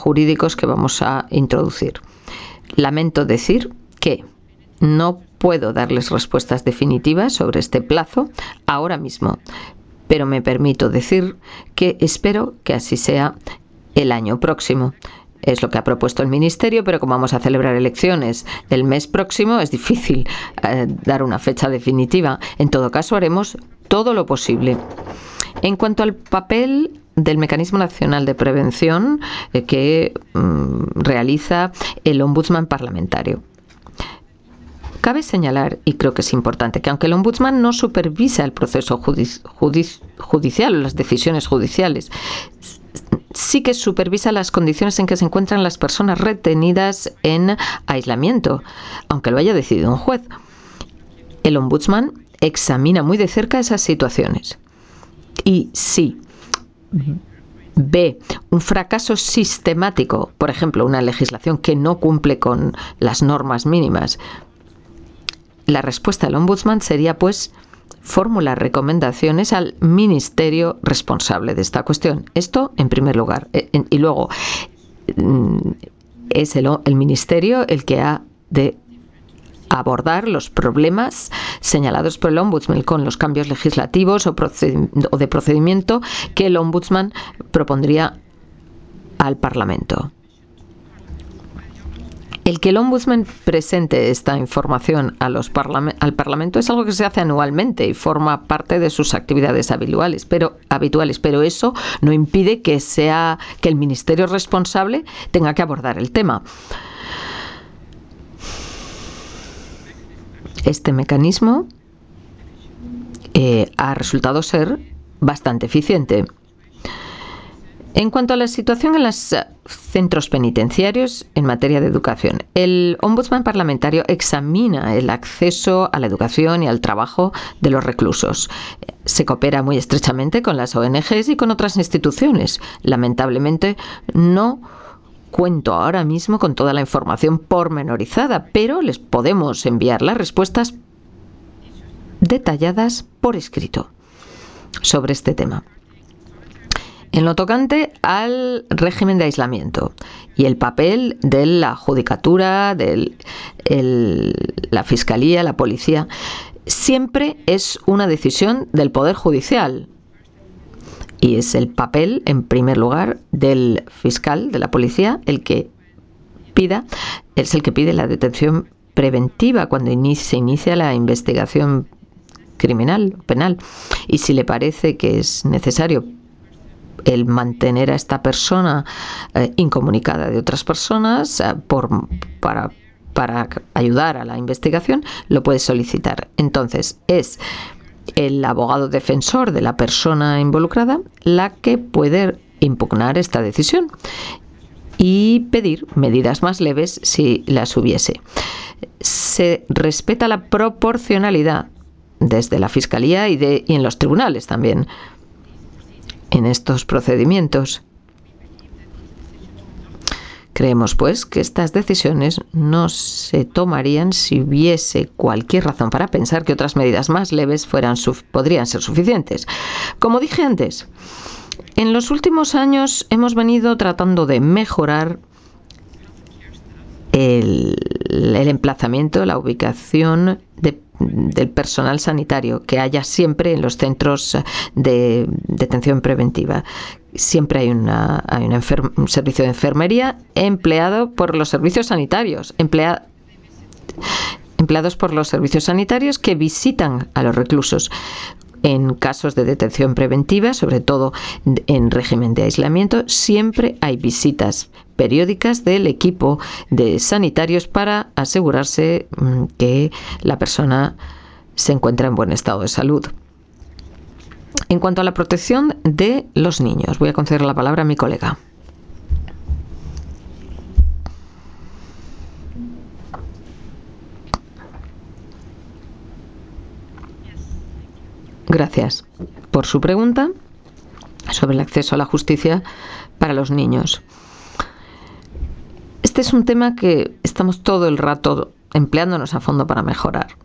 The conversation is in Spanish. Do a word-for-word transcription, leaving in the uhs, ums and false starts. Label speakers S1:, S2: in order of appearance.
S1: jurídicos que vamos a introducir. Lamento decir que no puedo darles respuestas definitivas sobre este plazo ahora mismo, pero me permito decir que espero que así sea el año próximo. Es lo que ha propuesto el Ministerio, pero como vamos a celebrar elecciones el mes próximo, es difícil eh, dar una fecha definitiva. En todo caso, haremos todo lo posible. En cuanto al papel del Mecanismo Nacional de Prevención eh, que mm, realiza el Ombudsman parlamentario. Cabe señalar, y creo que es importante, que aunque el Ombudsman no supervisa el proceso judici judici judicial o las decisiones judiciales, sí que supervisa las condiciones en que se encuentran las personas retenidas en aislamiento, aunque lo haya decidido un juez. El Ombudsman examina muy de cerca esas situaciones. Y si ve un fracaso sistemático, por ejemplo, una legislación que no cumple con las normas mínimas, la respuesta del Ombudsman sería, pues, formular recomendaciones al ministerio responsable de esta cuestión. Esto, en primer lugar. Y luego, es el, el ministerio el que ha de abordar los problemas señalados por el Ombudsman con los cambios legislativos o, o de procedimiento que el Ombudsman propondría al Parlamento. El que el Ombudsman presente esta información a los parlament al Parlamento es algo que se hace anualmente y forma parte de sus actividades habituales, pero, habituales, pero eso no impide que, sea, que el ministerio responsable tenga que abordar el tema. Este mecanismo eh, ha resultado ser bastante eficiente. En cuanto a la situación en los centros penitenciarios en materia de educación, el Ombudsman parlamentario examina el acceso a la educación y al trabajo de los reclusos. Se coopera muy estrechamente con las O N Ges y con otras instituciones. Lamentablemente, no cuento ahora mismo con toda la información pormenorizada, pero les podemos enviar las respuestas detalladas por escrito sobre este tema. En lo tocante al régimen de aislamiento y el papel de la judicatura, de la Fiscalía, la Policía, siempre es una decisión del Poder Judicial. Y es el papel, en primer lugar, del fiscal, de la Policía, el que pida, es el que pide la detención preventiva cuando inicia, se inicia la investigación criminal, penal. Y si le parece que es necesario el mantener a esta persona eh, incomunicada de otras personas eh, por, para, para ayudar a la investigación, lo puede solicitar. Entonces, es el abogado defensor de la persona involucrada la que puede impugnar esta decisión y pedir medidas más leves si las hubiese. Se respeta la proporcionalidad desde la Fiscalía y, de, y en los tribunales también en estos procedimientos. Creemos, pues, que estas decisiones no se tomarían si hubiese cualquier razón para pensar que otras medidas más leves fueran, podrían ser suficientes. Como dije antes, en los últimos años hemos venido tratando de mejorar el, el emplazamiento, la ubicación de del personal sanitario que haya siempre en los centros de detención preventiva. Siempre hay, una, hay una un servicio de enfermería empleado por los servicios sanitarios, emplea, empleados por los servicios sanitarios que visitan a los reclusos. En casos de detención preventiva, sobre todo en régimen de aislamiento, siempre hay visitas periódicas del equipo de sanitarios para asegurarse que la persona se encuentra en buen estado de salud. En cuanto a la protección de los niños, voy a conceder la palabra a mi colega. Gracias por su pregunta sobre el acceso a la justicia para los niños. Este es un tema que estamos todo el rato empleándonos a fondo para mejorar.